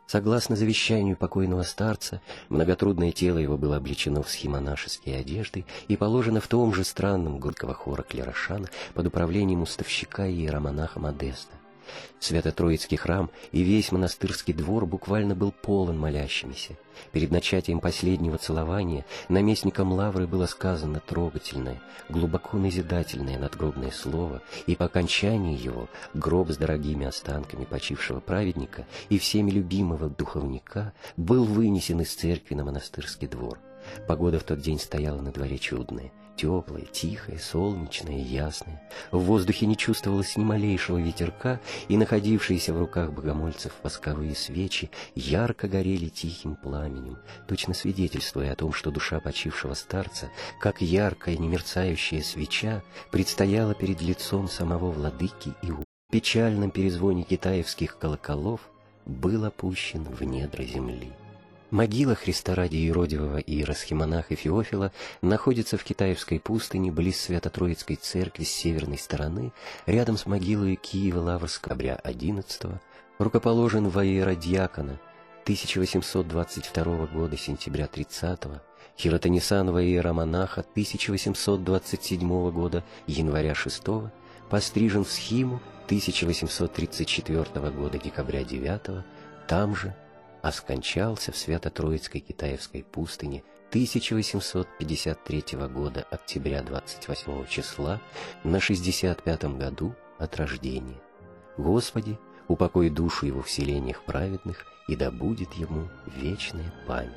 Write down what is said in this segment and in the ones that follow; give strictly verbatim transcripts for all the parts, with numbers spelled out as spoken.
Согласно завещанию покойного старца, многотрудное тело его было облечено в схимонашеские одежды и положено в том же странном горького хора клерошана под управлением уставщика и иеромонаха Модеста. Свято-Троицкий храм и весь монастырский двор буквально был полон молящимися. Перед начатием последнего целования наместником Лавры было сказано трогательное, глубоко назидательное надгробное слово, и по окончании его гроб с дорогими останками почившего праведника и всеми любимого духовника был вынесен из церкви на монастырский двор. Погода в тот день стояла на дворе чудная, теплая, тихая, солнечная, ясная. В воздухе не чувствовалось ни малейшего ветерка, и находившиеся в руках богомольцев восковые свечи ярко горели тихим пламенем, точно свидетельствуя о том, что душа почившего старца, как яркая немерцающая свеча, предстояла перед лицом самого владыки, и в печальном перезвоне китаевских колоколов был опущен в недра земли. Могила Христа ради юродивого иеросхимонаха Феофила находится в Китаевской пустыне близ Свято-Троицкой церкви с северной стороны, рядом с могилой Киева-Лаврского октября одиннадцатого, рукоположен во иеродьякона тысяча восемьсот двадцать второго года сентября тридцатого, хиротонисанова иеромонаха тысяча восемьсот двадцать седьмого года января шестого, пострижен в схиму тысяча восемьсот тридцать четвёртого года декабря девятого, там же, а скончался в Свято-Троицкой Китаевской пустыне тысяча восемьсот пятьдесят третьего года октября двадцать восьмого числа на шестьдесят пятом году от рождения. Господи, упокой душу его в селениях праведных, и да будет ему вечная память.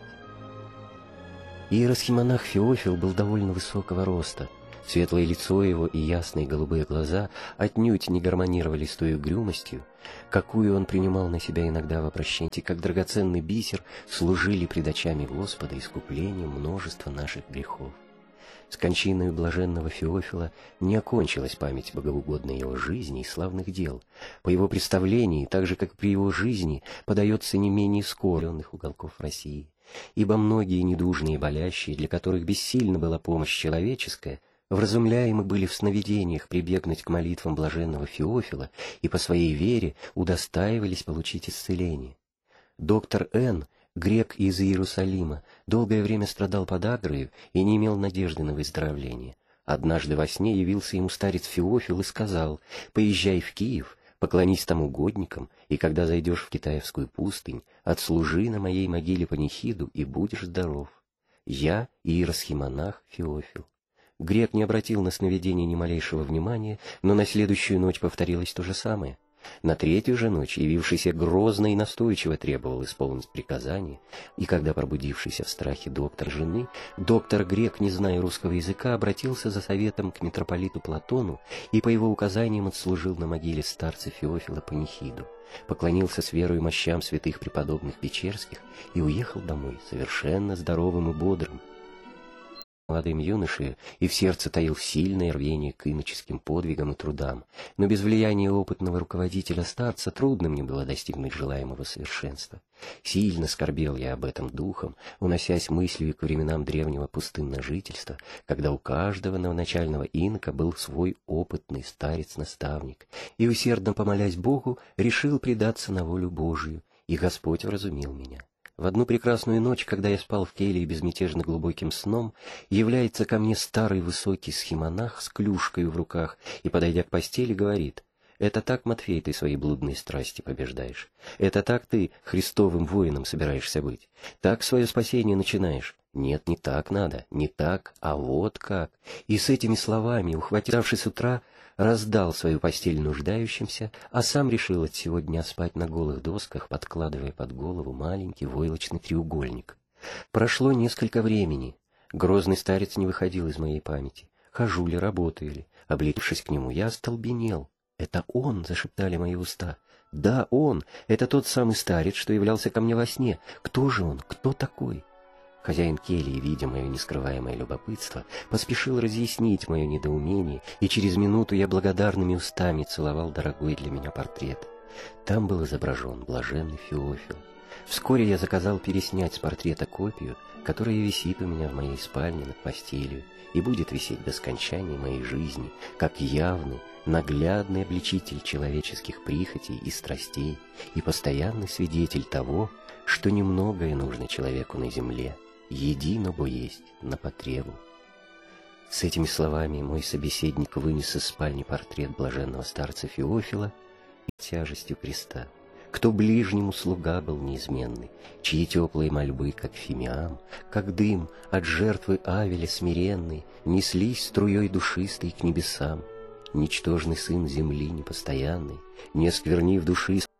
Иеросхимонах Феофил был довольно высокого роста. Светлое лицо его и ясные голубые глаза отнюдь не гармонировали с той угрюмостью, какую он принимал на себя иногда в обращении, как драгоценный бисер служили пред очами Господа искуплением множества наших грехов. С кончиною блаженного Феофила не окончилась память богоугодной его жизни и славных дел. По его представлении, так же как при его жизни, подается не менее скоренных уголков России, ибо многие недужные и болящие, для которых бессильна была помощь человеческая, вразумляемы были в сновидениях прибегнуть к молитвам блаженного Феофила и по своей вере удостаивались получить исцеление. Доктор Н., грек из Иерусалима, долгое время страдал подагрою и не имел надежды на выздоровление. Однажды во сне явился ему старец Феофил и сказал: «Поезжай в Киев, поклонись там угодникам, и когда зайдешь в Китаевскую пустынь, отслужи на моей могиле панихиду, и будешь здоров. Я иеросхимонах Феофил». Грек не обратил на сновидение ни малейшего внимания, но на следующую ночь повторилось то же самое. На третью же ночь явившийся грозно и настойчиво требовал исполнить приказание, и когда пробудившийся в страхе доктор жены, доктор Грек, не зная русского языка, обратился за советом к митрополиту Платону и по его указаниям отслужил на могиле старца Феофила панихиду, поклонился с верою мощам святых преподобных Печерских и уехал домой совершенно здоровым и бодрым. Молодым юношей и в сердце таил сильное рвение к иноческим подвигам и трудам, но без влияния опытного руководителя старца трудно мне было достигнуть желаемого совершенства. Сильно скорбел я об этом духом, уносясь мыслью к временам древнего пустынного жительства, когда у каждого новоначального инока был свой опытный старец-наставник, и, усердно помолясь Богу, решил предаться на волю Божию, и Господь вразумил меня. В одну прекрасную ночь, когда я спал в келье безмятежно глубоким сном, является ко мне старый высокий схимонах с клюшкой в руках и, подойдя к постели, говорит: «Это так, Матфей, ты свои блудные страсти побеждаешь? Это так ты Христовым воином собираешься быть? Так свое спасение начинаешь? Нет, не так надо, не так, а вот как». И с этими словами, ухватившись с утра, раздал свою постель нуждающимся, а сам решил от сего дня спать на голых досках, подкладывая под голову маленький войлочный треугольник. Прошло несколько времени. Грозный старец не выходил из моей памяти. Хожу ли, работаю ли, облетевшись к нему, я остолбенел. «Это он!» — зашептали мои уста. «Да, он! Это тот самый старец, что являлся ко мне во сне. Кто же он? Кто такой?» Хозяин кельи, видя мое нескрываемое любопытство, поспешил разъяснить мое недоумение, и через минуту я благодарными устами целовал дорогой для меня портрет. Там был изображен блаженный Феофил. Вскоре я заказал переснять с портрета копию, которая висит у меня в моей спальне над постелью и будет висеть до скончания моей жизни, как явный, наглядный обличитель человеческих прихотей и страстей и постоянный свидетель того, что немногое нужно человеку на земле, едино бо есть на потребу. С этими словами мой собеседник вынес из спальни портрет блаженного старца Феофила и тяжестью креста. Кто ближнему слуга был неизменный, чьи теплые мольбы, как фимиам, как дым от жертвы Авеля смиренный, неслись струей душистой к небесам. Ничтожный сын земли непостоянный, не осквернив души